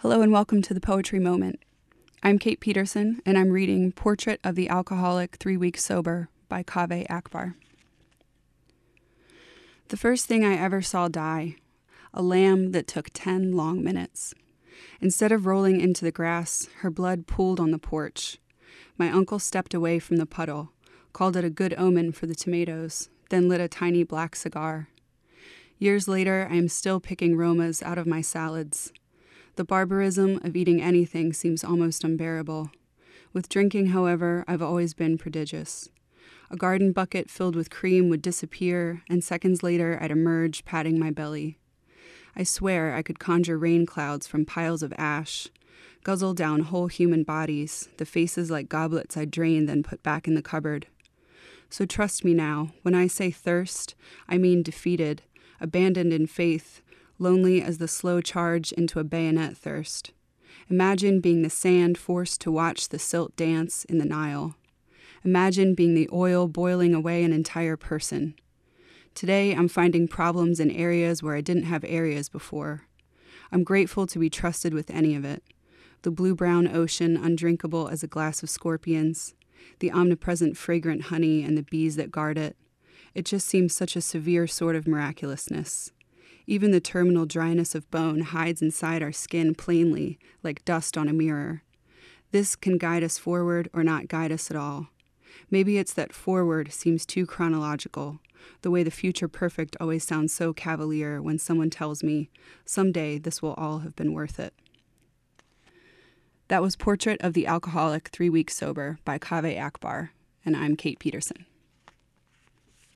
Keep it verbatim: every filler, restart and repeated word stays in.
Hello and welcome to the Poetry Moment. I'm Kate Peterson, and I'm reading Portrait of the Alcoholic Three Weeks Sober by Kaveh Akbar. The first thing I ever saw die, a lamb that took ten long minutes. Instead of rolling into the grass, her blood pooled on the porch. My uncle stepped away from the puddle, called it a good omen for the tomatoes, then lit a tiny black cigar. Years later, I am still picking romas out of my salads. The barbarism of eating anything seems almost unbearable. With drinking, however, I've always been prodigious. A garden bucket filled with cream would disappear, and seconds later I'd emerge, patting my belly. I swear I could conjure rain clouds from piles of ash, guzzle down whole human bodies, the faces like goblets I'd drain then put back in the cupboard. So trust me now, when I say thirst, I mean defeated, abandoned in faith, lonely as the slow charge into a bayonet thirst. Imagine being the sand forced to watch the silt dance in the Nile. Imagine being the oil boiling away an entire person. Today, I'm finding problems in areas where I didn't have areas before. I'm grateful to be trusted with any of it. The blue-brown ocean undrinkable as a glass of scorpions, the omnipresent fragrant honey and the bees that guard it. It just seems such a severe sort of miraculousness. Even the terminal dryness of bone hides inside our skin plainly, like dust on a mirror. This can guide us forward or not guide us at all. Maybe it's that forward seems too chronological, the way the future perfect always sounds so cavalier when someone tells me, someday this will all have been worth it. That was Portrait of the Alcoholic Three Weeks Sober by Kaveh Akbar, and I'm Kate Peterson.